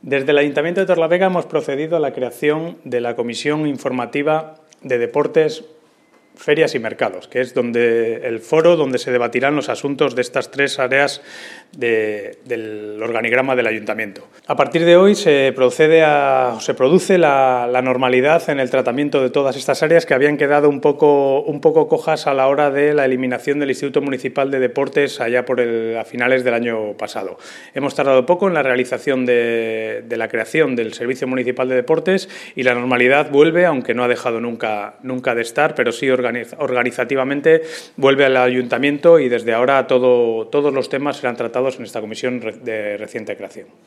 Desde el Ayuntamiento de Torlavega hemos procedido a la creación de la Comisión Informativa de Deportes, Ferias y Mercados, que es el foro donde se debatirán los asuntos de estas tres áreas del organigrama del Ayuntamiento. A partir de hoy se produce la normalidad en el tratamiento de todas estas áreas que habían quedado un poco cojas a la hora de la eliminación del Instituto Municipal de Deportes allá a finales del año pasado. Hemos tardado poco en la realización de la creación del Servicio Municipal de Deportes y la normalidad vuelve, aunque no ha dejado nunca de estar, pero sí organizativamente vuelve al Ayuntamiento y desde ahora todos los temas serán tratados en esta comisión de reciente creación.